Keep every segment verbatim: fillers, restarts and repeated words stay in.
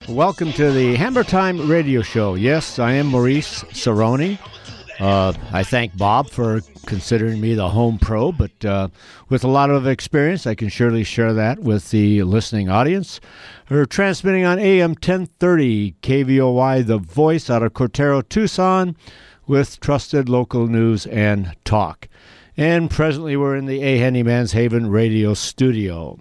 Welcome to the Hammer Time Radio Show. Yes, I am Maurice Cerrone. Uh, I thank Bob for considering me the home pro, but uh, with a lot of experience, I can surely share that with the listening audience. We're transmitting on A M ten thirty K V O Y, The Voice, out of Cortero, Tucson, with trusted local news and talk. And presently, we're in the A. Handyman's Haven radio studio.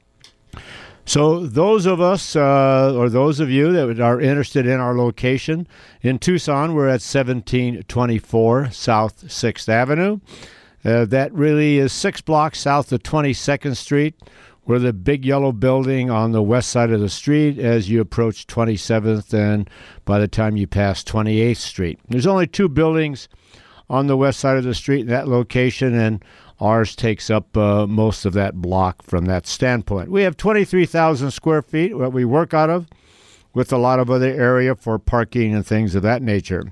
So those of us, uh, or those of you that are interested in our location in Tucson, we're at seventeen twenty-four South sixth Avenue. Uh, that really is six blocks south of twenty-second Street. We're the big yellow building on the west side of the street as you approach twenty-seventh and by the time you pass twenty-eighth Street. There's only two buildings on the west side of the street in that location, and ours takes up uh, most of that block from that standpoint. We have twenty-three thousand square feet that we work out of, with a lot of other area for parking and things of that nature.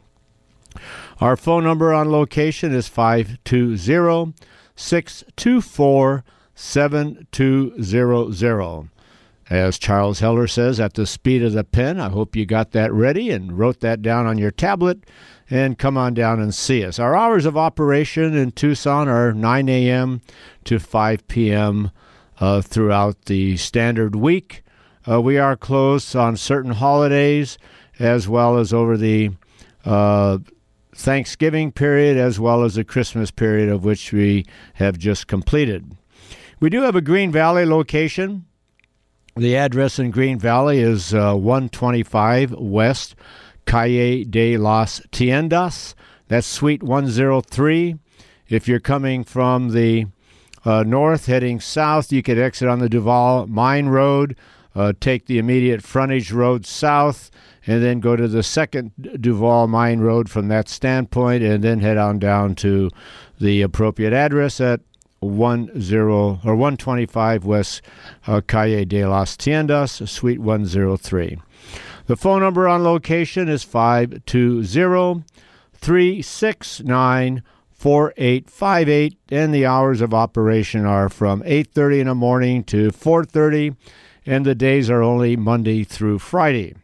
Our phone number on location is five two zero, six two four, seven two zero zero. As Charles Heller says, at the speed of the pen. I hope you got that ready and wrote that down on your tablet, and come on down and see us. Our hours of operation in Tucson are nine a.m. to five p.m. Uh, throughout the standard week. Uh, we are closed on certain holidays, as well as over the uh, Thanksgiving period, as well as the Christmas period, of which we have just completed. We do have a Green Valley location. The address in Green Valley is uh, one twenty-five West Calle de las Tiendas. That's Suite one oh three. If you're coming from the uh, north heading south, you could exit on the Duval Mine Road, uh, take the immediate frontage road south, and then go to the second Duval Mine Road from that standpoint, and then head on down to the appropriate address at one zero or one twenty-five West uh, Calle de las Tiendas, Suite one oh three. The phone number on location is five two zero, three six nine, four eight five eight, and the hours of operation are from eight thirty in the morning to four thirty, and the days are only Monday through Friday.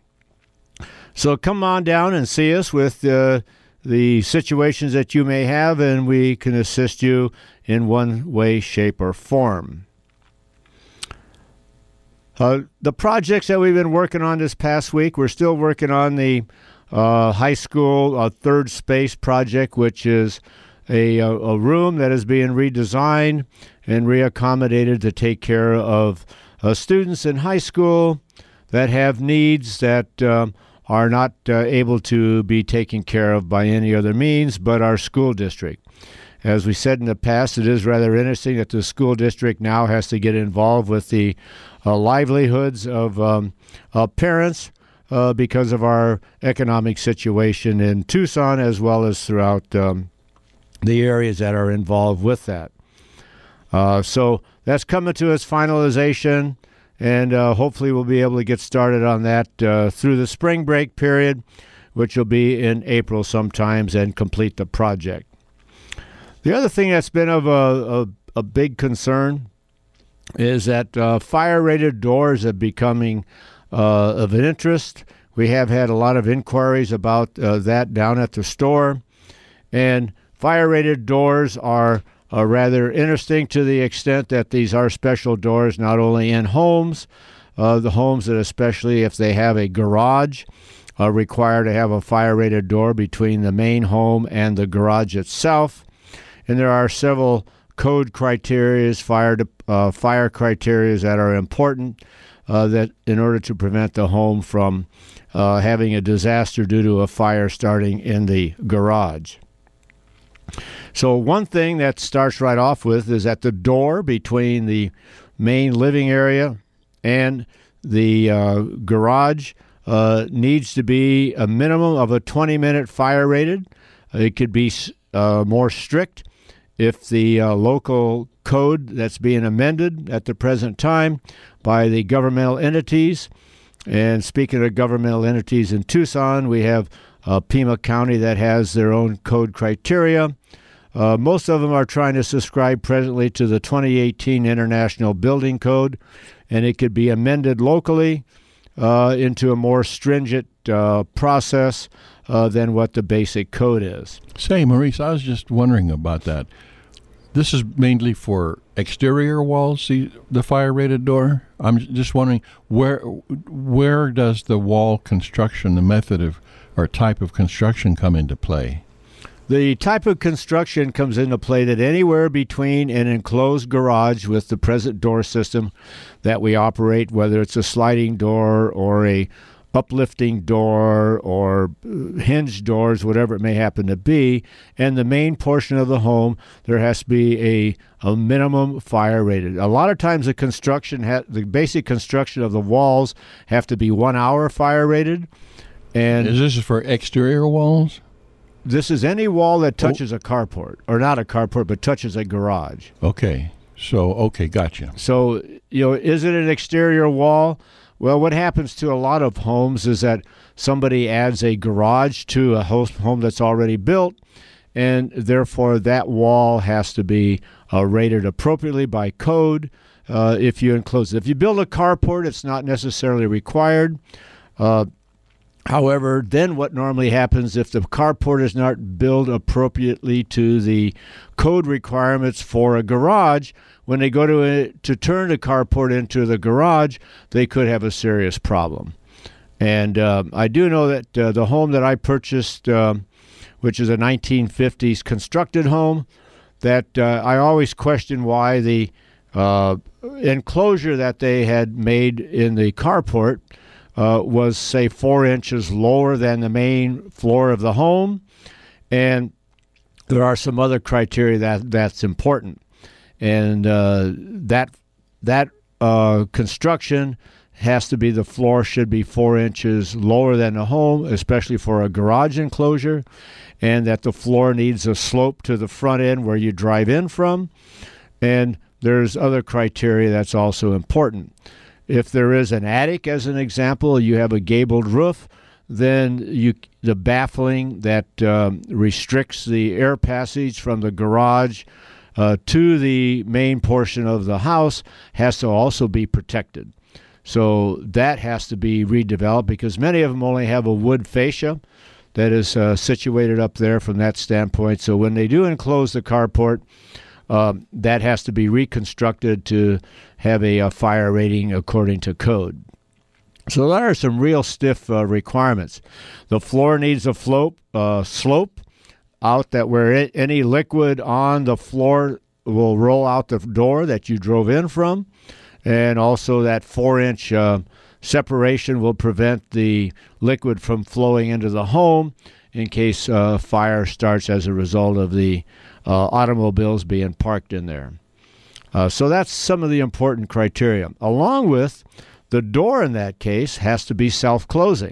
So come on down and see us with uh, the situations that you may have, and we can assist you in one way, shape, or form. Uh, the projects that we've been working on this past week, we're still working on the uh, high school uh, third space project, which is a, a, a room that is being redesigned and reaccommodated to take care of uh, students in high school that have needs that um, are not uh, able to be taken care of by any other means but our school district. As we said in the past, it is rather interesting that the school district now has to get involved with the uh, livelihoods of um, uh, parents uh, because of our economic situation in Tucson, as well as throughout um, the areas that are involved with that. Uh, so that's coming to its finalization, and uh, hopefully we'll be able to get started on that uh, through the spring break period, which will be in April sometimes, and complete the project. The other thing that's been of a, a, a big concern is that uh, fire-rated doors are becoming uh, of an interest. We have had a lot of inquiries about uh, that down at the store, and fire-rated doors are uh, rather interesting to the extent that these are special doors not only in homes, uh, the homes that especially if they have a garage are required to have a fire-rated door between the main home and the garage itself. And there are several code criteria, fire uh, fire criteria that are important uh, that in order to prevent the home from uh, having a disaster due to a fire starting in the garage. So one thing that starts right off with is that the door between the main living area and the uh, garage uh, needs to be a minimum of a twenty-minute fire rated. It could be uh, more strict if the uh, local code that's being amended at the present time by the governmental entities. And speaking of governmental entities in Tucson, we have uh, Pima County that has their own code criteria. Uh, most of them are trying to subscribe presently to the twenty eighteen International Building Code, and it could be amended locally uh, into a more stringent uh, process uh, than what the basic code is. Say, Maurice, I was just wondering about that. This is mainly for exterior walls, the, the fire-rated door. I'm just wondering, where where does the wall construction, the method of or type of construction come into play? The type of construction comes into play that anywhere between an enclosed garage with the present door system that we operate, whether it's a sliding door or a uplifting door or hinge doors, whatever it may happen to be, and the main portion of the home, there has to be a, a minimum fire rated. A lot of times the construction, ha- the basic construction of the walls have to be one hour fire rated. And is this for exterior walls? This is any wall that touches oh. a carport, or not a carport, but touches a garage. Okay. So, okay, gotcha. So, you know, is it an exterior wall? Well, what happens to a lot of homes is that somebody adds a garage to a host home that's already built, and therefore that wall has to be uh, rated appropriately by code uh, if you enclose it. If you build a carport, it's not necessarily required. Uh, However, then what normally happens if the carport is not built appropriately to the code requirements for a garage, when they go to a, to turn the carport into the garage, they could have a serious problem. And uh, I do know that uh, the home that I purchased, um, which is a nineteen fifties constructed home, that uh, I always question why the uh, enclosure that they had made in the carport Uh, was, say, four inches lower than the main floor of the home. And there are some other criteria that that's important. And uh, that that uh, construction has to be, the floor should be four inches lower than the home, especially for a garage enclosure, and that the floor needs a slope to the front end where you drive in from. And there's other criteria that's also important. If there is an attic, as an example, you have a gabled roof, then you the baffling that um, restricts the air passage from the garage uh, to the main portion of the house has to also be protected. So that has to be redeveloped, because many of them only have a wood fascia that is uh, situated up there from that standpoint. So when they do enclose the carport, Um, that has to be reconstructed to have a, a fire rating according to code. So there are some real stiff uh, requirements. The floor needs a float, uh, slope out that where it, any liquid on the floor will roll out the door that you drove in from, and also that four-inch uh, separation will prevent the liquid from flowing into the home in case uh, fire starts as a result of the Uh, automobiles being parked in there. Uh, so that's some of the important criteria. Along with the door in that case has to be self-closing.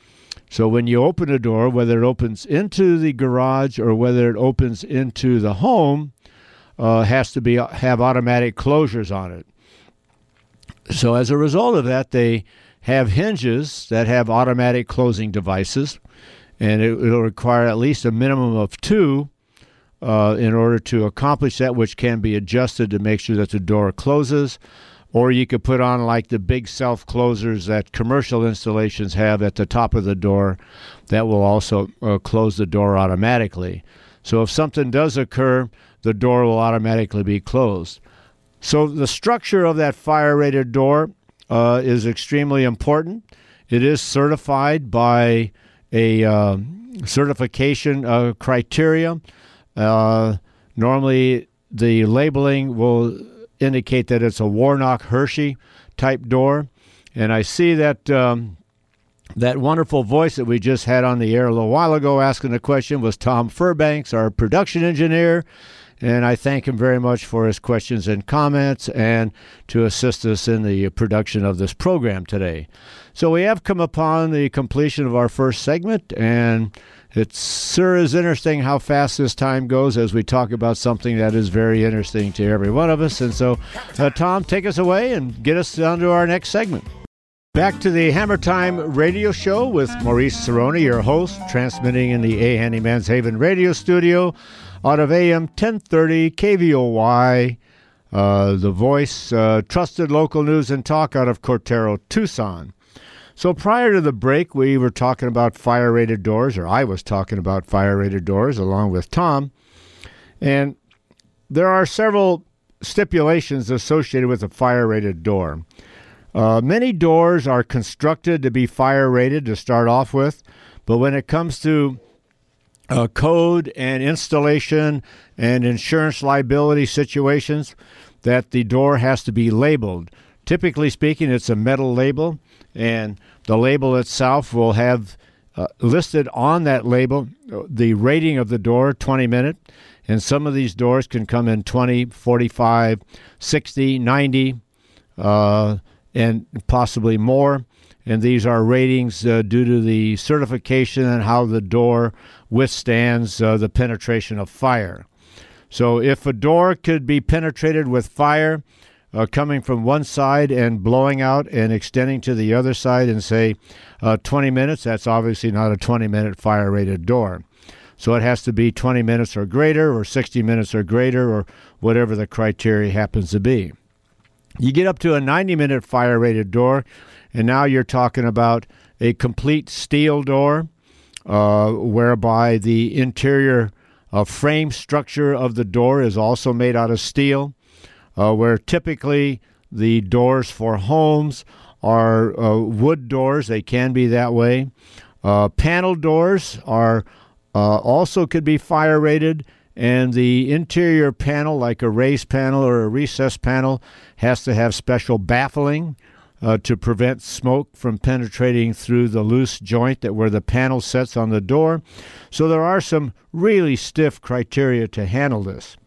So when you open a door, whether it opens into the garage or whether it opens into the home, uh, has to be have automatic closures on it. So as a result of that, they have hinges that have automatic closing devices, and it, it'll require at least a minimum of two Uh, in order to accomplish that, which can be adjusted to make sure that the door closes. Or you could put on like the big self-closers that commercial installations have at the top of the door that will also uh, close the door automatically. So if something does occur, the door will automatically be closed. So the structure of that fire-rated door uh, is extremely important. It is certified by a uh, certification uh, criteria. Uh, normally, the labeling will indicate that it's a Warnock Hershey type door. And I see that um, that wonderful voice that we just had on the air a little while ago asking the question was Tom Furbanks, our production engineer. And I thank him very much for his questions and comments and to assist us in the production of this program today. So we have come upon the completion of our first segment, and it sure is interesting how fast this time goes as we talk about something that is very interesting to every one of us. And so, uh, Tom, take us away and get us on to our next segment. Back to the Hammer Time radio show with Maurice Cerrone, your host, transmitting in the A. Handyman's Haven radio studio out of A M ten thirty K V O Y, uh, the voice, uh, trusted local news and talk out of Cortero, Tucson. So prior to the break, we were talking about fire-rated doors, or I was talking about fire-rated doors along with Tom. And there are several stipulations associated with a fire-rated door. Uh, many doors are constructed to be fire-rated to start off with, but when it comes to uh, code and installation and insurance liability situations, that the door has to be labeled. Typically speaking, it's a metal label, and the label itself will have uh, listed on that label the rating of the door, twenty minute, and some of these doors can come in twenty, forty-five, sixty, ninety, uh, and possibly more. And these are ratings uh, due to the certification and how the door withstands uh, the penetration of fire. So if a door could be penetrated with fire, Uh, coming from one side and blowing out and extending to the other side in, say, uh, twenty minutes, that's obviously not a twenty-minute fire-rated door. So it has to be twenty minutes or greater, or sixty minutes or greater, or whatever the criteria happens to be. You get up to a ninety-minute fire-rated door, and now you're talking about a complete steel door, uh, whereby the interior uh, frame structure of the door is also made out of steel. Uh, where typically the doors for homes are uh, wood doors. They can be that way. Uh, panel doors are uh, also could be fire rated, and the interior panel, like a raised panel or a recessed panel, has to have special baffling uh, to prevent smoke from penetrating through the loose joint that where the panel sits on the door. So there are some really stiff criteria to handle this.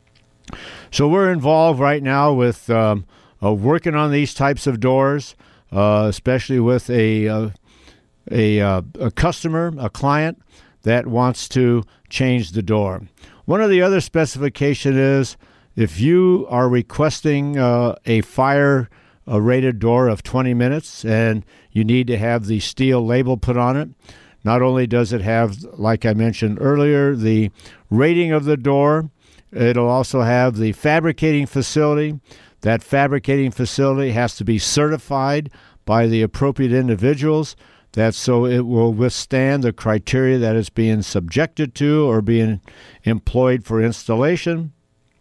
So we're involved right now with um, uh, working on these types of doors, uh, especially with a uh, a, uh, a customer, a client that wants to change the door. One of the other specifications is if you are requesting uh, a fire uh, rated door of twenty minutes and you need to have the steel label put on it, not only does it have, like I mentioned earlier, the rating of the door, it'll also have the fabricating facility. That fabricating facility has to be certified by the appropriate individuals. That's so it will withstand the criteria that it's being subjected to or being employed for installation.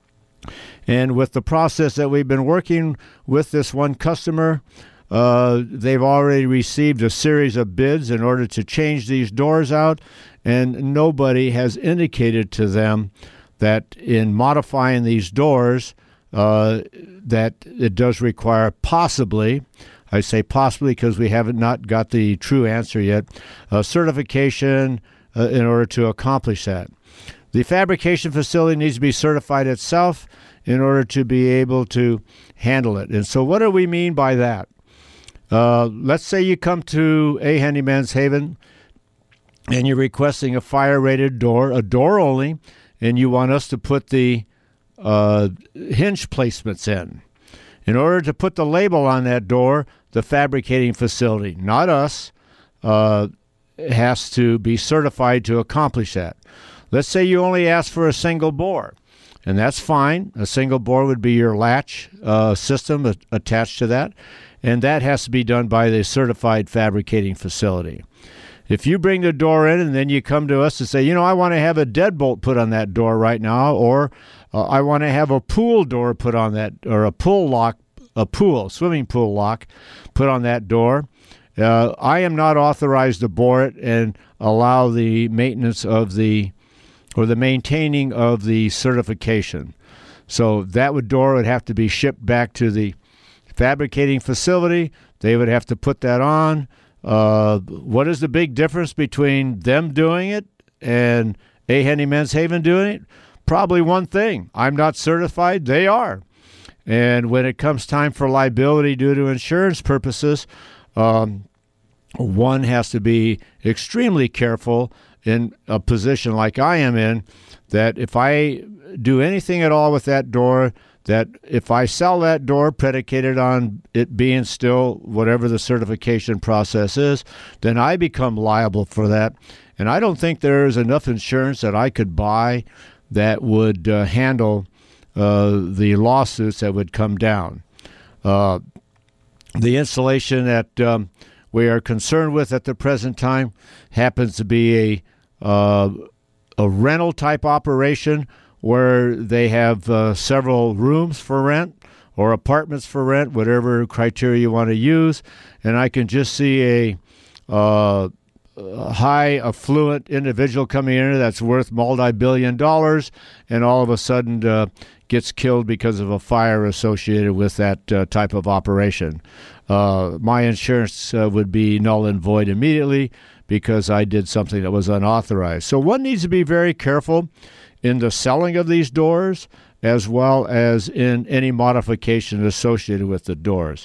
And with the process that we've been working with this one customer, uh, they've already received a series of bids in order to change these doors out, and nobody has indicated to them that in modifying these doors, uh, that it does require possibly, I say possibly because we haven't not got the true answer yet, uh, certification uh, in order to accomplish that. The fabrication facility needs to be certified itself in order to be able to handle it. And so what do we mean by that? Uh, let's say you come to A Handyman's Haven and you're requesting a fire-rated door, a door only, and you want us to put the uh, hinge placements in. In order to put the label on that door, the fabricating facility, not us, uh, has to be certified to accomplish that. Let's say you only ask for a single bore, and that's fine. A single bore would be your latch uh, system a- attached to that, and that has to be done by the certified fabricating facility. If you bring the door in and then you come to us and say, you know, I want to have a deadbolt put on that door right now, or uh, I want to have a pool door put on that, or a pool lock, a pool, swimming pool lock put on that door, uh, I am not authorized to bore it and allow the maintenance of the, or the maintaining of the certification. So that would door would have to be shipped back to the fabricating facility. They would have to put that on. Uh, what is the big difference between them doing it and A Handyman's Haven doing it? Probably one thing. I'm not certified. They are. And when it comes time for liability due to insurance purposes, um, one has to be extremely careful in a position like I am in, that if I do anything at all with that door, that if I sell that door predicated on it being still whatever the certification process is, then I become liable for that. And I don't think there is enough insurance that I could buy that would uh, handle uh, the lawsuits that would come down. Uh, the installation that um, we are concerned with at the present time happens to be a uh, a rental type operation where they have uh, several rooms for rent or apartments for rent, whatever criteria you want to use. And I can just see a, uh, a high affluent individual coming in that's worth multi-billion dollars and all of a sudden uh, gets killed because of a fire associated with that uh, type of operation. Uh, my insurance uh, would be null and void immediately because I did something that was unauthorized. So one needs to be very careful in the selling of these doors as well as in any modification associated with the doors.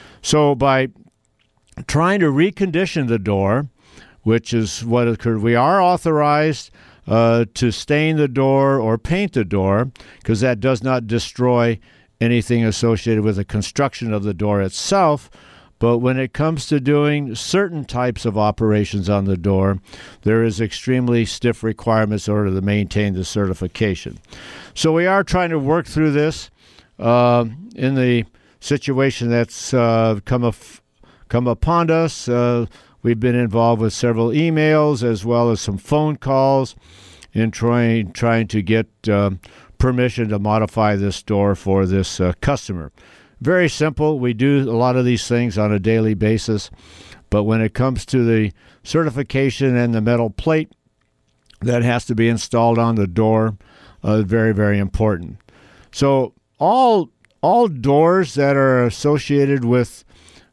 So by trying to recondition the door, which is what occurred, we are authorized uh, to stain the door or paint the door because that does not destroy anything associated with the construction of the door itself. But when it comes to doing certain types of operations on the door, there is extremely stiff requirements in order to maintain the certification. So we are trying to work through this uh, in the situation that's uh, come, af- come upon us. Uh, we've been involved with several emails as well as some phone calls in trying, trying to get uh, permission to modify this door for this uh, customer. Very simple. We do a lot of these things on a daily basis, but when it comes to the certification and the metal plate that has to be installed on the door, uh, very, very important. So all all doors that are associated with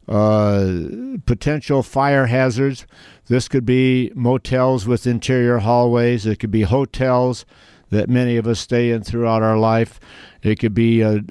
uh, potential fire hazards, this could be motels with interior hallways. It could be hotels that many of us stay in throughout our life. It could be a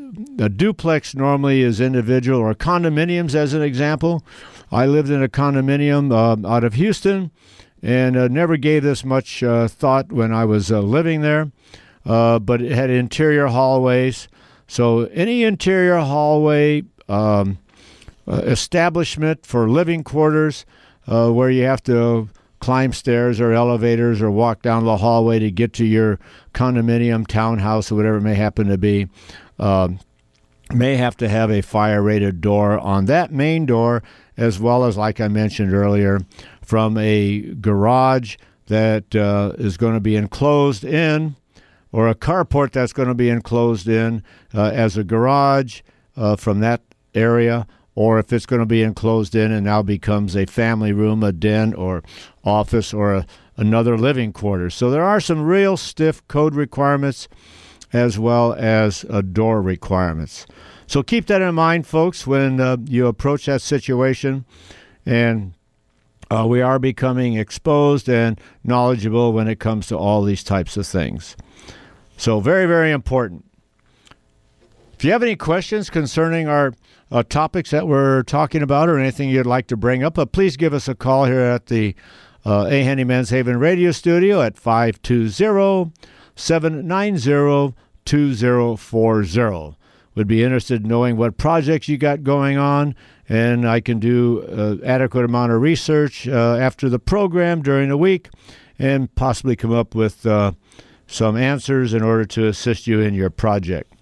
A duplex normally is individual, or condominiums as an example. I lived in a condominium uh, out of Houston and uh, never gave this much uh, thought when I was uh, living there, uh, but it had interior hallways. So any interior hallway um, uh, establishment for living quarters uh, where you have to climb stairs or elevators or walk down the hallway to get to your condominium, townhouse, or whatever it may happen to be, Uh, may have to have a fire-rated door on that main door, as well as, like I mentioned earlier, from a garage that uh, is going to be enclosed in, or a carport that's going to be enclosed in uh, as a garage uh, from that area, or if it's going to be enclosed in and now becomes a family room, a den, or office, or a, another living quarters. So there are some real stiff code requirements as well as uh, door requirements. So keep that in mind, folks, when uh, you approach that situation. And uh, we are becoming exposed and knowledgeable when it comes to all these types of things. So very, very important. If you have any questions concerning our uh, topics that we're talking about or anything you'd like to bring up, uh, please give us a call here at the uh, A. Henny Men's Haven Radio Studio at five two zero, seven nine zero, two zero four zero. Would be interested in knowing what projects you got going on, and I can do uh, adequate amount of research uh, after the program during the week and possibly come up with uh, some answers in order to assist you in your project.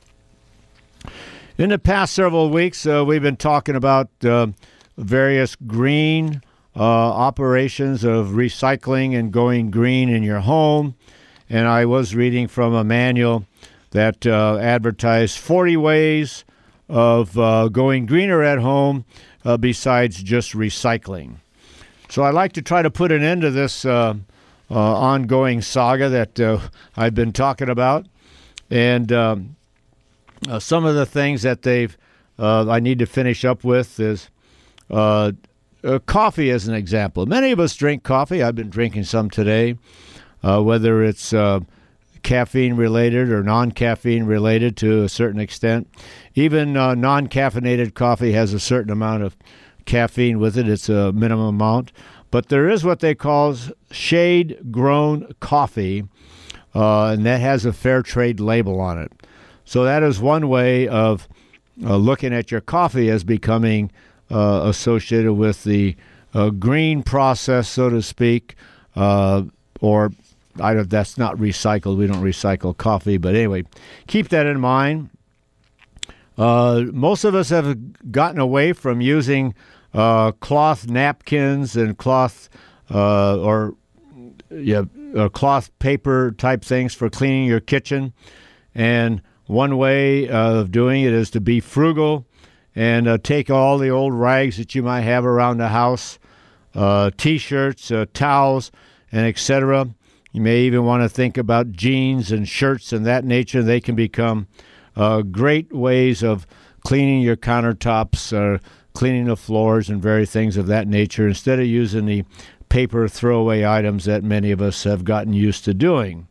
In the past several weeks, uh, we've been talking about uh, various green uh, operations of recycling and going green in your home. And I was reading from a manual that uh, advertised forty ways of uh, going greener at home uh, besides just recycling. So I'd like to try to put an end to this uh, uh, ongoing saga that uh, I've been talking about. And um, uh, some of the things that they've uh, I need to finish up with is uh, uh, coffee as an example. Many of us drink coffee. I've been drinking some today. Uh, whether it's uh, caffeine related or non-caffeine related to a certain extent. Even uh, non-caffeinated coffee has a certain amount of caffeine with it. It's a minimum amount. But there is what they call shade-grown coffee, uh, and that has a fair trade label on it. So that is one way of uh, looking at your coffee as becoming uh, associated with the uh, green process, so to speak, uh, or I don't, that's not recycled. We don't recycle coffee. But anyway, keep that in mind. Uh, most of us have gotten away from using uh, cloth napkins and cloth uh, or yeah, uh, cloth paper type things for cleaning your kitchen. And one way of doing it is to be frugal and uh, take all the old rags that you might have around the house, uh, T-shirts, uh, towels, and et cetera. You may even want to think about jeans and shirts and that nature. They can become uh, great ways of cleaning your countertops, uh, cleaning the floors, and various things of that nature, instead of using the paper throwaway items that many of us have gotten used to doing.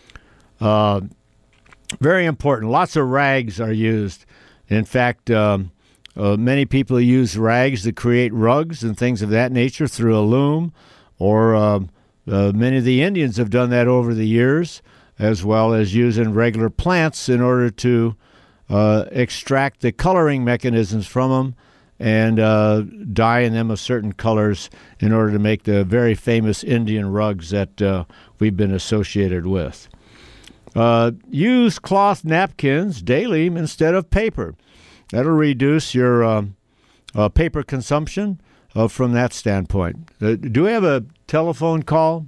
Uh, very important. Lots of rags are used. In fact, um, uh, many people use rags to create rugs and things of that nature through a loom, or uh, uh, many of the Indians have done that over the years, as well as using regular plants in order to uh, extract the coloring mechanisms from them and uh, dyeing them of certain colors in order to make the very famous Indian rugs that uh, we've been associated with. Uh, use cloth napkins daily instead of paper. That'll reduce your uh, uh, paper consumption uh, from that standpoint. Uh, do we have a telephone call?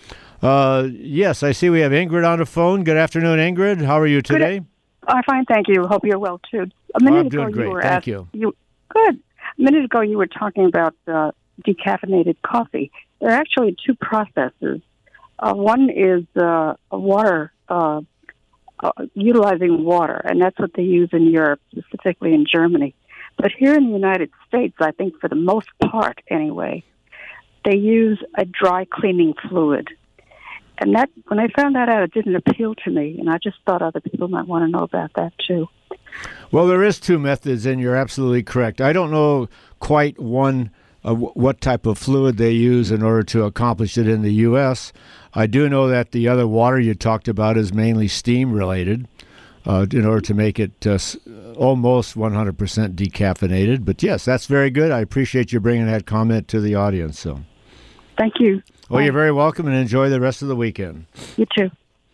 Uh, yes, I see we have Ingrid on the phone. Good afternoon, Ingrid. How are you today? Good. I'm fine, thank you. Hope you're well, too. A Oh, minute I'm ago, doing great. you were Thank asked, you. you. Good. A minute ago, you were talking about uh, decaffeinated coffee. There are actually two processes. Uh, one is uh, a water, uh, uh, utilizing water, and that's what they use in Europe, specifically in Germany. But here in the United States, I think for the most part anyway, they use a dry cleaning fluid. And that, when I found that out, it didn't appeal to me, and I just thought other people might want to know about that too. Well, there is two methods, and you're absolutely correct. I don't know quite one uh, w- what type of fluid they use in order to accomplish it in the U S. I do know that the other water you talked about is mainly steam-related uh, in order to make it uh, almost one hundred percent decaffeinated. But, yes, that's very good. I appreciate you bringing that comment to the audience. So, Thank you. well, Bye. you're very welcome, and enjoy the rest of the weekend. You too.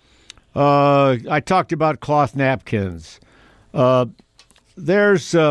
Uh, I talked about cloth napkins. Uh, there's uh,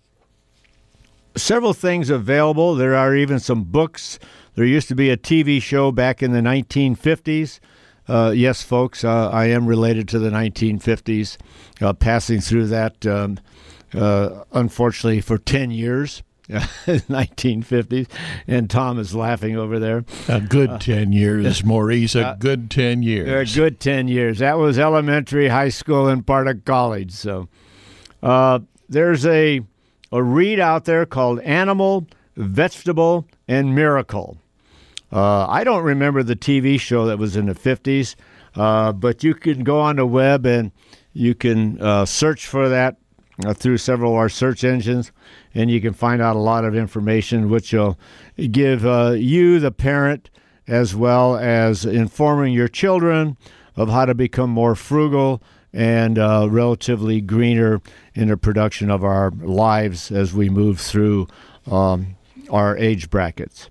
several things available. There are even some books. There used to be a T V show back in the nineteen fifties. Uh, yes, folks, uh, I am related to the nineteen fifties, uh, passing through that, um, uh, unfortunately, for ten years. nineteen fifties, and Tom is laughing over there. A good uh, ten years, Maurice, a uh, good ten years. A good ten years. That was elementary, high school, and part of college. So uh, there's a, a read out there called Animal, Vegetable, and Miracle. Uh, I don't remember the T V show that was in the fifties, uh, but you can go on the web and you can uh, search for that uh, through several of our search engines, and you can find out a lot of information which will give uh, you, the parent, as well as informing your children of how to become more frugal and uh, relatively greener in the production of our lives as we move through um, our age brackets.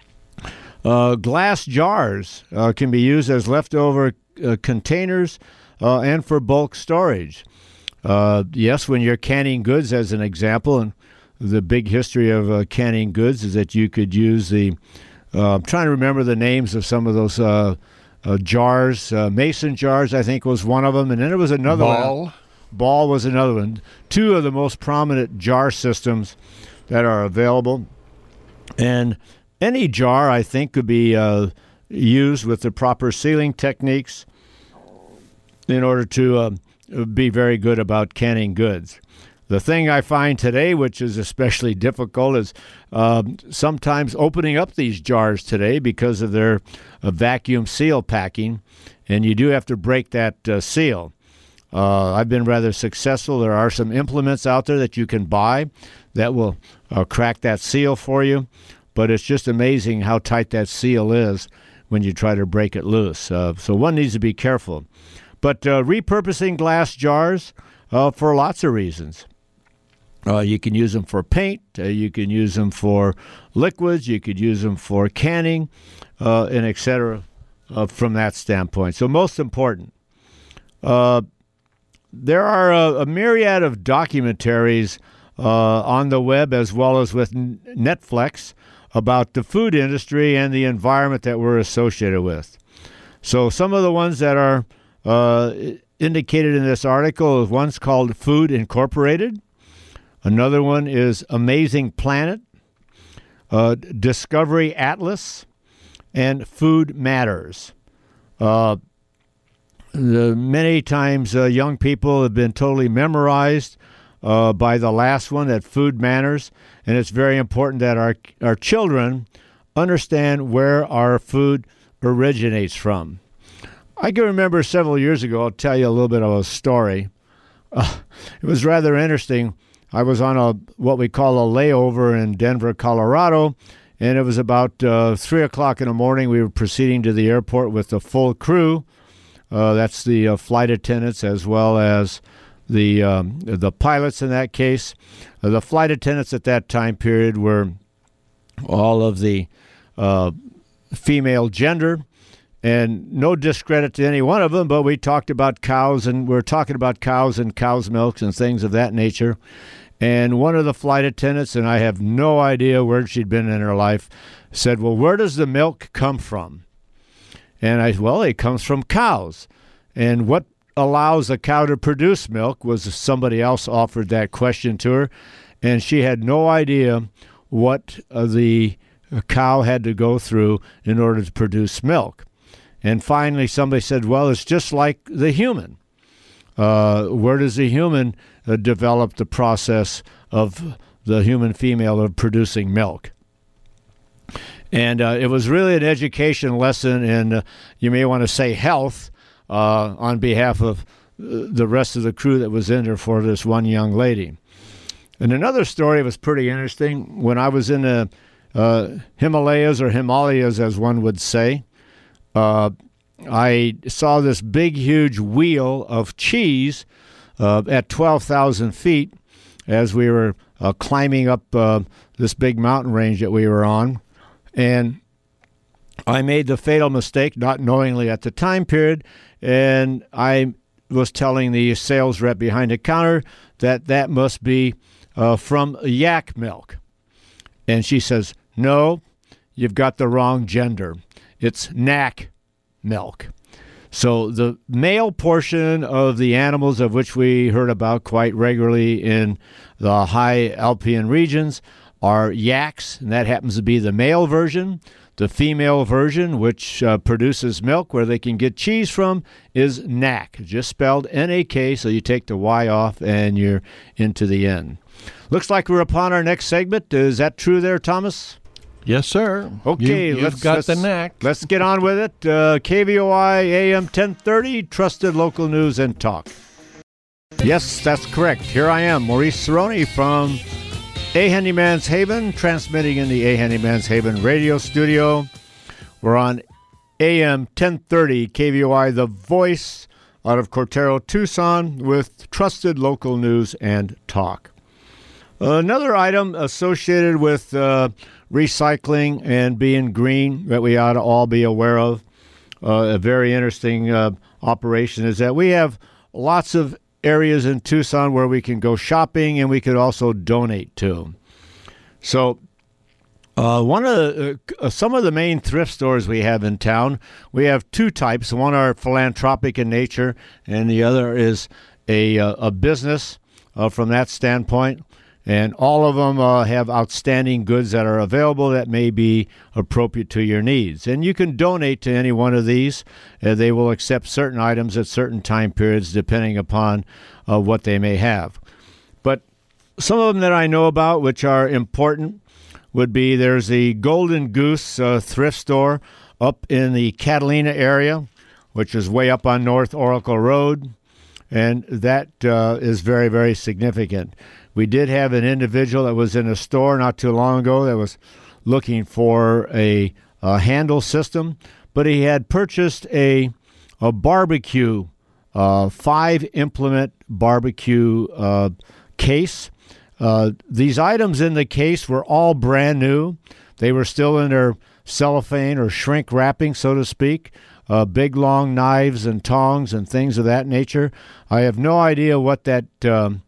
Uh, glass jars uh, can be used as leftover uh, containers uh, and for bulk storage. Uh, yes, when you're canning goods, as an example, and the big history of uh, canning goods is that you could use the, uh, I'm trying to remember the names of some of those uh, uh, jars. Uh, mason jars, I think, was one of them. And then there was another Ball. one. Ball was another one. Two of the most prominent jar systems that are available. And any jar, I think, could be uh, used with the proper sealing techniques in order to uh, be very good about canning goods. The thing I find today, which is especially difficult, is uh, sometimes opening up these jars today because of their uh, vacuum seal packing, and you do have to break that uh, seal. Uh, I've been rather successful. There are some implements out there that you can buy that will uh, crack that seal for you, but it's just amazing how tight that seal is when you try to break it loose. Uh, so one needs to be careful. But uh, repurposing glass jars uh, for lots of reasons. Uh, you can use them for paint. Uh, you can use them for liquids. You could use them for canning, uh, and et cetera. Uh, from that standpoint. So most important, uh, there are a, a myriad of documentaries uh, on the web as well as with Netflix about the food industry and the environment that we're associated with. So some of the ones that are uh, indicated in this article is one's called Food Incorporated. Another one is Amazing Planet, uh, Discovery Atlas, and Food Matters. Uh, the, many times uh, young people have been totally memorized uh, by the last one, that Food Matters, and it's very important that our our children understand where our food originates from. I can remember several years ago, I'll tell you a little bit of a story. Uh, it was rather interesting. I was on a what we call a layover in Denver, Colorado, and it was about uh, three o'clock in the morning. We were proceeding to the airport with the full crew. Uh, that's the uh, flight attendants as well as the um, the pilots in that case. Uh, the flight attendants at that time period were all of the uh, female gender, and no discredit to any one of them, but we talked about cows, and we we're talking about cows and cow's milks and things of that nature. And one of the flight attendants, and I have no idea where she'd been in her life, said, well, where does the milk come from? And I said, well, it comes from cows. And what allows a cow to produce milk was somebody else offered that question to her, and she had no idea what uh, the cow had to go through in order to produce milk. And finally, somebody said, well, it's just like the human. Uh, where does the human uh, develop the process of the human female of producing milk? And uh, it was really an education lesson in, uh, you may want to say, health uh, on behalf of uh, the rest of the crew that was in there for this one young lady. And another story was pretty interesting. When I was in the uh, Himalayas, or Himalayas as one would say, uh, I saw this big, huge wheel of cheese uh, at twelve thousand feet as we were uh, climbing up uh, this big mountain range that we were on. And I made the fatal mistake, not knowingly at the time period, and I was telling the sales rep behind the counter that that must be uh, from yak milk. And she says, no, you've got the wrong gender. It's knack milk. So the male portion of the animals of which we heard about quite regularly in the high Alpine regions are yaks, and that happens to be the male version. The female version, which uh, produces milk where they can get cheese from, is knack, just spelled N A K, so you take the Y off and you're into the N. Looks like we're upon our next segment. Is that true there, Thomas? Yes, sir. Okay, you, you've let's, got let's, the knack. Let's get on with it. Uh, K V O I A M ten thirty, trusted local news and talk. Yes, that's correct. Here I am, Maurice Cerrone from A Handyman's Haven, transmitting in the A Handyman's Haven radio studio. We're on A M ten thirty K V O I, the voice out of Cortero, Tucson, with trusted local news and talk. Another item associated with uh, recycling and being green that we ought to all be aware of, uh, a very interesting uh, operation, is that we have lots of areas in Tucson where we can go shopping and we could also donate to. So uh, one of the, uh, some of the main thrift stores we have in town, we have two types. One are philanthropic in nature, and the other is a, uh, a business uh, from that standpoint. And all of them uh, have outstanding goods that are available that may be appropriate to your needs. And you can donate to any one of these. Uh, they will accept certain items at certain time periods depending upon uh, what they may have. But some of them that I know about, which are important, would be there's the Golden Goose uh, thrift store up in the Catalina area, which is way up on North Oracle Road. And that uh, is very, very significant. We did have an individual that was in a store not too long ago that was looking for a, a handle system, but he had purchased a a barbecue, uh, five implement barbecue uh, case. Uh, these items in the case were all brand new. They were still in their cellophane or shrink wrapping, so to speak. Uh, big, long knives and tongs and things of that nature. I have no idea what that um,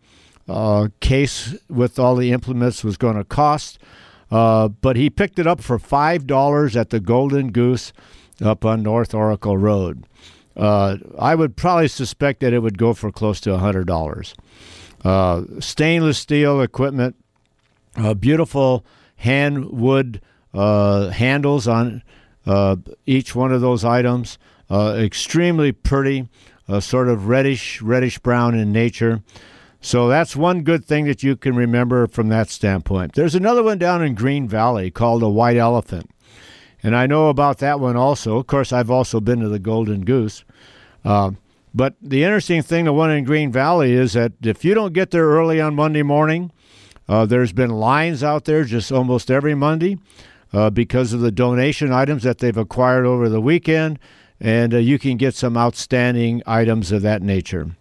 uh, case with all the implements was going to cost. Uh, but he picked it up for five dollars at the Golden Goose up on North Oracle Road. Uh, I would probably suspect that it would go for close to one hundred dollars. Uh, stainless steel equipment, uh, beautiful hand wood uh, handles on uh, each one of those items, uh, extremely pretty, uh, sort of reddish, reddish brown in nature. So that's one good thing that you can remember from that standpoint. There's another one down in Green Valley called the White Elephant. And I know about that one also. Of course, I've also been to the Golden Goose. Uh, but the interesting thing, the one in Green Valley, is that if you don't get there early on Monday morning, uh, there's been lines out there just almost every Monday uh, because of the donation items that they've acquired over the weekend. And uh, you can get some outstanding items of that nature.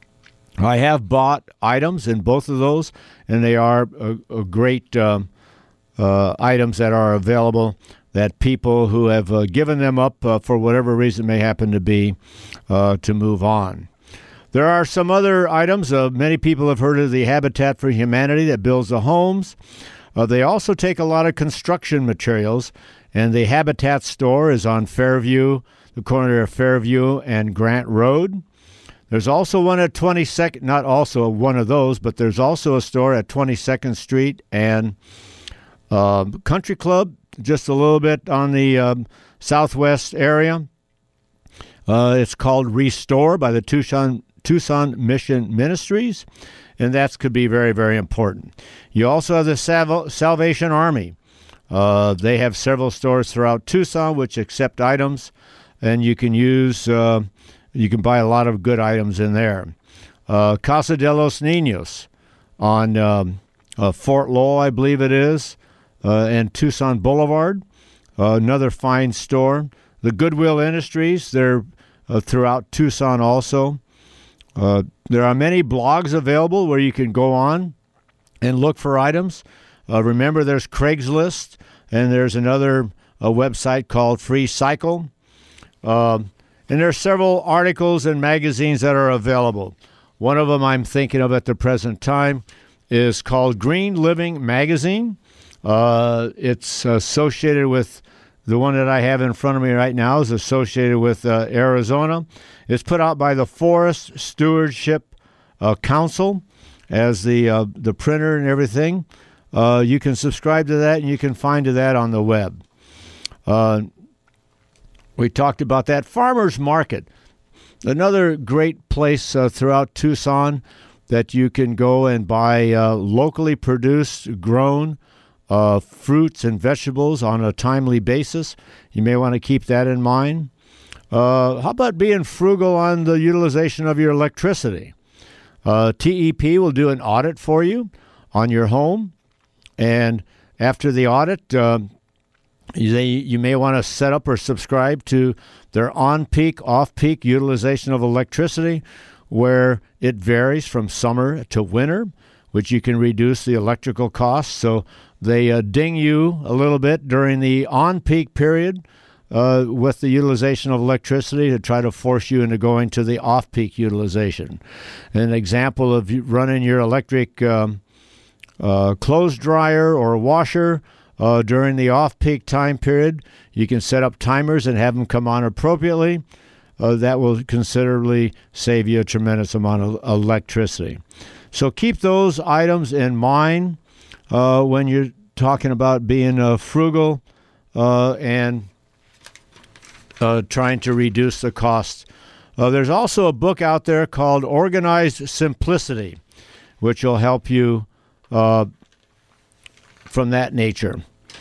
I have bought items in both of those, and they are a, a great um, uh, items that are available that people who have uh, given them up uh, for whatever reason may happen to be uh, to move on. There are some other items. Uh, many people have heard of the Habitat for Humanity that builds the homes. Uh, they also take a lot of construction materials, and the Habitat store is on Fairview, the corner of Fairview and Grant Road. There's also one at twenty-second, not also one of those, but there's also a store at twenty-second Street and uh, Country Club, just a little bit on the um, southwest area. Uh, it's called Restore by the Tucson, Tucson Mission Ministries, and that could be very, very important. You also have the Salvo- Salvation Army. Uh, they have several stores throughout Tucson which accept items, and you can use... Uh, You can buy a lot of good items in there. Uh, Casa de los Niños on um, uh, Fort Lowell, I believe it is, uh, and Tucson Boulevard, uh, another fine store. The Goodwill Industries, they're uh, throughout Tucson also. Uh, there are many blogs available where you can go on and look for items. Uh, remember, there's Craigslist, and there's another a website called Free Cycle. Uh, And there are several articles and magazines that are available. One of them I'm thinking of at the present time is called Green Living Magazine. Uh, it's associated with the one that I have in front of me right now is associated with uh, Arizona. It's put out by the Forest Stewardship uh, Council as the uh, the printer and everything. Uh, you can subscribe to that, and you can find to that on the web. Uh, We talked about that. Farmers Market, another great place uh, throughout Tucson that you can go and buy uh, locally produced, grown uh, fruits and vegetables on a timely basis. You may want to keep that in mind. Uh, how about being frugal on the utilization of your electricity? Uh, T E P will do an audit for you on your home, and after the audit, uh, They, you may want to set up or subscribe to their on-peak, off-peak utilization of electricity, where it varies from summer to winter, which you can reduce the electrical costs. So they uh, ding you a little bit during the on-peak period uh, with the utilization of electricity to try to force you into going to the off-peak utilization. An example of running your electric um, uh, clothes dryer or washer Uh, during the off-peak time period, you can set up timers and have them come on appropriately. Uh, that will considerably save you a tremendous amount of electricity. So keep those items in mind uh, when you're talking about being uh, frugal uh, and uh, trying to reduce the costs. Uh, there's also a book out there called Organized Simplicity, which will help you uh, from that nature.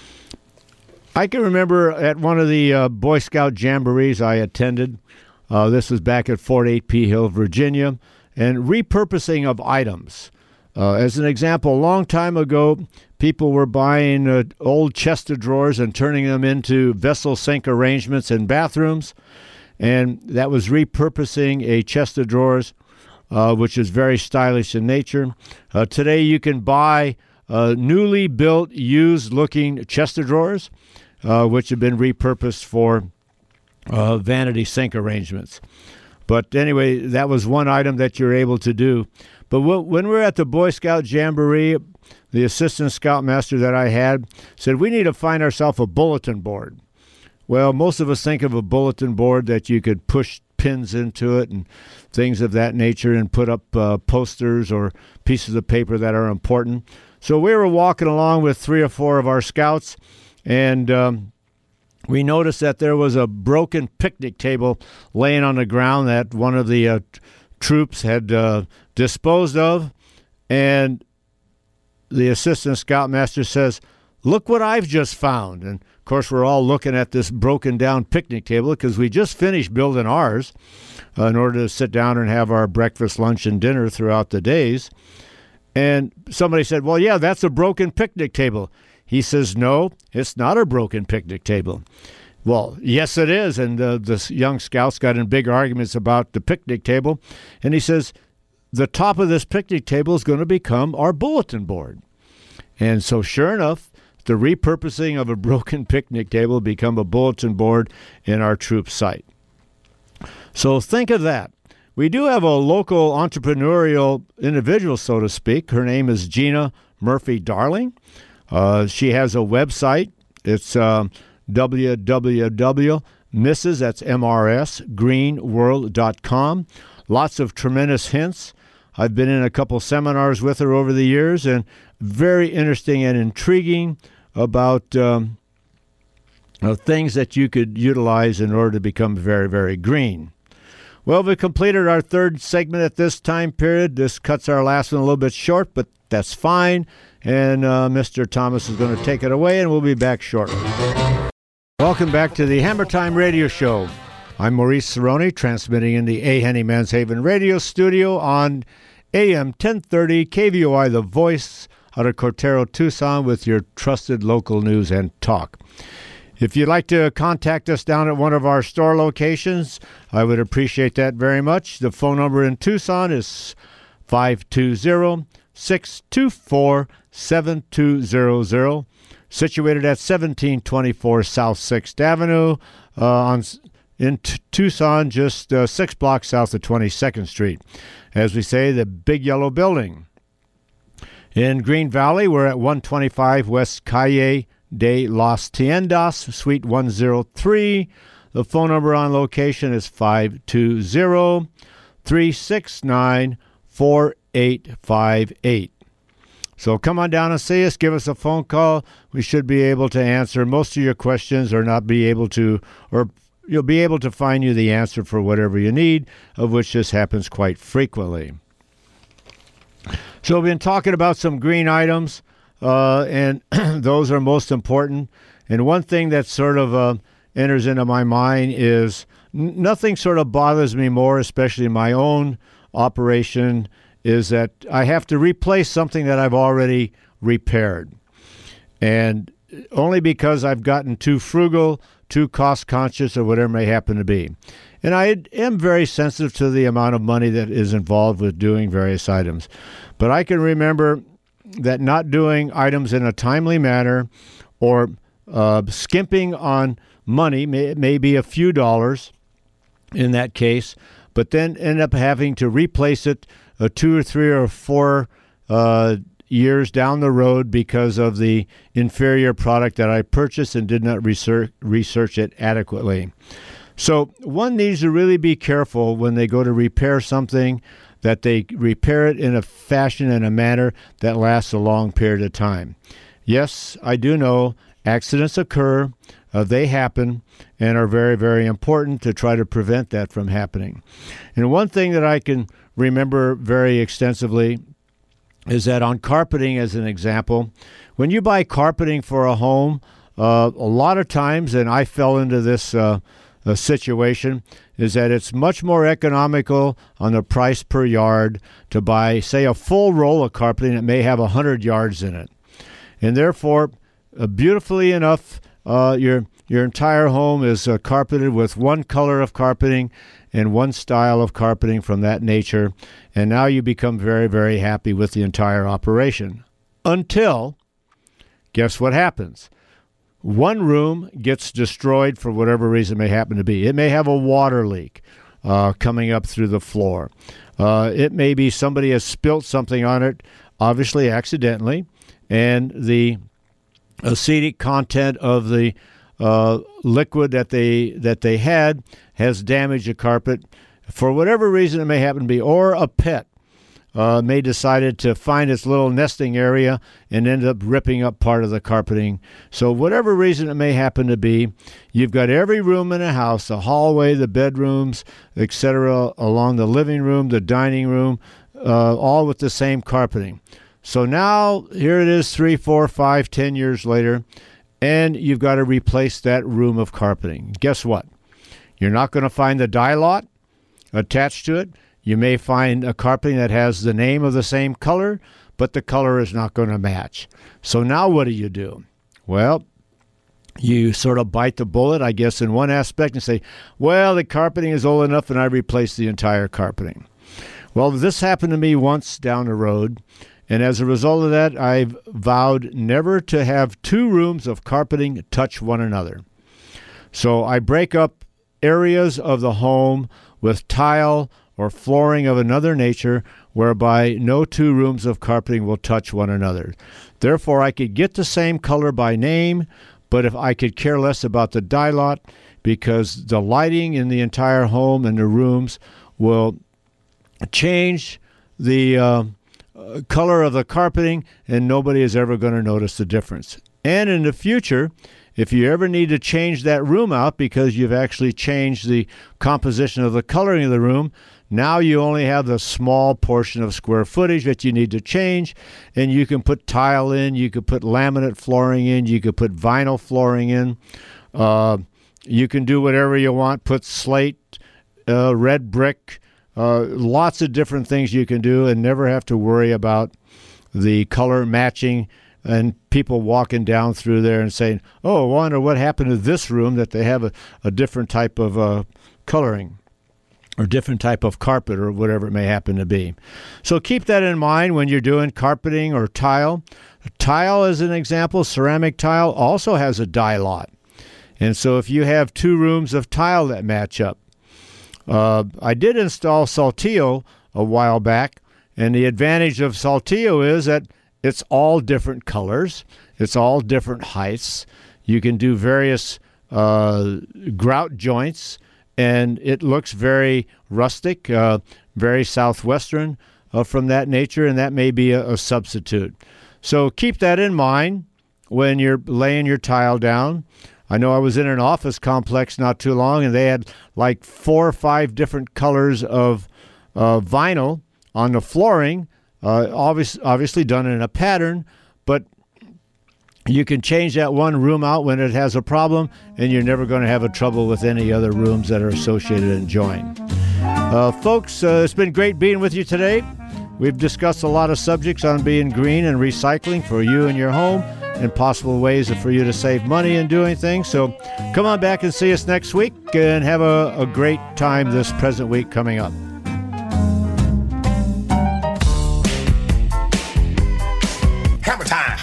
I can remember at one of the uh, Boy Scout jamborees I attended, uh, this was back at Fort eight P Hill, Virginia, and repurposing of items. Uh, as an example, a long time ago, people were buying uh, old chest of drawers and turning them into vessel sink arrangements in bathrooms, and that was repurposing a chest of drawers, uh, which is very stylish in nature. Uh, today you can buy uh, newly built, used-looking chest of drawers, Uh, which have been repurposed for uh, vanity sink arrangements. But anyway, that was one item that you're able to do. But w- when we were at the Boy Scout Jamboree, the assistant scoutmaster that I had said, we need to find ourselves a bulletin board. Well, most of us think of a bulletin board that you could push pins into it and things of that nature and put up uh, posters or pieces of paper that are important. So we were walking along with three or four of our scouts, and um, we noticed that there was a broken picnic table laying on the ground that one of the uh, t- troops had uh, disposed of. And the assistant scoutmaster says, look what I've just found. And, of course, we're all looking at this broken-down picnic table because we just finished building ours uh, in order to sit down and have our breakfast, lunch, and dinner throughout the days. And somebody said, well, yeah, that's a broken picnic table. He says, no, it's not a broken picnic table. Well, yes, it is. And uh, the young scouts got in big arguments about the picnic table. And he says, the top of this picnic table is going to become our bulletin board. And so sure enough, the repurposing of a broken picnic table become a bulletin board in our troop site. So think of that. We do have a local entrepreneurial individual, so to speak. Her name is Gina Murphy Darling. Uh, she has a website. It's um, w w w dot missus, that's M R S, green world dot com. Lots of tremendous hints. I've been in a couple seminars with her over the years, and very interesting and intriguing about um, uh, things that you could utilize in order to become very, very green. Well, we completed our third segment at this time period. This cuts our last one a little bit short, but that's fine. And uh, Mister Thomas is going to take it away, and we'll be back shortly. Welcome back to the Hammer Time Radio Show. I'm Maurice Cerrone, transmitting in the A. Henny Manshaven radio studio on A M ten thirty K V O I, The Voice, out of Cortero, Tucson, with your trusted local news and talk. If you'd like to contact us down at one of our store locations, I would appreciate that very much. The phone number in Tucson is five two zero, six two four, seven two zero zero, situated at seventeen twenty-four South sixth Avenue uh, on in T- Tucson, just uh, six blocks south of twenty-second Street. As we say, the big yellow building. In Green Valley, we're at one twenty-five West Calle de Las Tiendas, Suite one oh three. The phone number on location is five two zero, three six nine, four eight five eight. So come on down and see us. Give us a phone call. We should be able to answer most of your questions, or not be able to, or you'll be able to find you the answer for whatever you need, of which this happens quite frequently. So we've been talking about some green items, uh, and those are most important. And one thing that sort of uh, enters into my mind is n- nothing sort of bothers me more, especially in my own operation, is that I have to replace something that I've already repaired. And only because I've gotten too frugal, too cost-conscious, or whatever may happen to be. And I am very sensitive to the amount of money that is involved with doing various items. But I can remember that not doing items in a timely manner, or uh, skimping on money, may, may be a few dollars in that case, but then end up having to replace it uh, two or three or four uh, years down the road because of the inferior product that I purchased and did not research, research it adequately. So one needs to really be careful when they go to repair something, that they repair it in a fashion and a manner that lasts a long period of time. Yes, I do know accidents occur, uh, they happen, and are very, very important to try to prevent that from happening. And one thing that I can remember very extensively is that on carpeting, as an example, when you buy carpeting for a home, uh, a lot of times, and I fell into this uh, uh, situation, is that it's much more economical on the price per yard to buy, say, a full roll of carpeting that may have one hundred yards in it. And therefore, uh, beautifully enough, uh, your your entire home is uh, carpeted with one color of carpeting and one style of carpeting from that nature, and now you become very, very happy with the entire operation. Until, guess what happens? One room gets destroyed for whatever reason it may happen to be. It may have a water leak uh, coming up through the floor. Uh, it may be somebody has spilt something on it, obviously accidentally, and the acetic content of the uh, liquid that they that they had has damaged the carpet for whatever reason it may happen to be, or a pet uh, may decided to find its little nesting area and end up ripping up part of the carpeting. So whatever reason it may happen to be, you've got every room in a house, the hallway, the bedrooms, et cetera, along the living room, the dining room, uh, all with the same carpeting. So now here it is three, four, five, ten years later, and you've got to replace that room of carpeting. Guess what? You're not going to find the dye lot attached to it. You may find a carpeting that has the name of the same color, but the color is not going to match. So now what do you do? Well, you sort of bite the bullet, I guess, in one aspect and say, well, the carpeting is old enough and I replaced the entire carpeting. Well, this happened to me once down the road, and as a result of that, I've vowed never to have two rooms of carpeting touch one another. So I break up areas of the home with tile or flooring of another nature, whereby no two rooms of carpeting will touch one another. Therefore, I could get the same color by name, but if I could care less about the dye lot, because the lighting in the entire home and the rooms will change the uh, color of the carpeting, and nobody is ever going to notice the difference. And in the future, if you ever need to change that room out because you've actually changed the composition of the coloring of the room, now you only have the small portion of square footage that you need to change, and you can put tile in, you could put laminate flooring in, you could put vinyl flooring in. Uh, you can do whatever you want, put slate, uh, red brick, uh, lots of different things you can do and never have to worry about the color matching and people walking down through there and saying, oh, I wonder what happened to this room that they have a, a different type of uh, coloring or different type of carpet or whatever it may happen to be. So keep that in mind when you're doing carpeting or tile. Tile, as an example, ceramic tile also has a dye lot. And so if you have two rooms of tile that match up, uh, I did install Saltillo a while back, and the advantage of Saltillo is that it's all different colors. It's all different heights. You can do various uh, grout joints, and it looks very rustic, uh, very southwestern uh, from that nature, and that may be a, a substitute. So keep that in mind when you're laying your tile down. I know I was in an office complex not too long, and they had like four or five different colors of uh, vinyl on the flooring, uh, obviously, obviously done in a pattern, but you can change that one room out when it has a problem, and you're never going to have a trouble with any other rooms that are associated and joined. Uh, folks, uh, it's been great being with you today. We've discussed a lot of subjects on being green and recycling for you and your home, and possible ways for you to save money in doing things. So come on back and see us next week, and have a, a great time this present week coming up. Hammer time!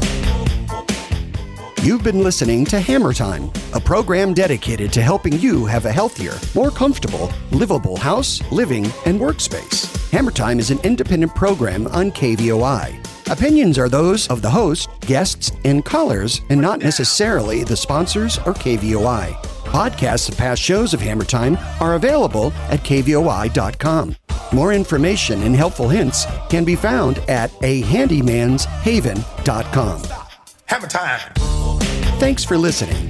You've been listening to Hammer Time, a program dedicated to helping you have a healthier, more comfortable, livable house, living, and workspace. Hammer Time is an independent program on K V O I. Opinions are those of the host, guests, and callers, and not necessarily the sponsors or K V O I. Podcasts of past shows of Hammer Time are available at K V O I dot com. More information and helpful hints can be found at a handymans haven dot com. Hammer time! Thanks for listening.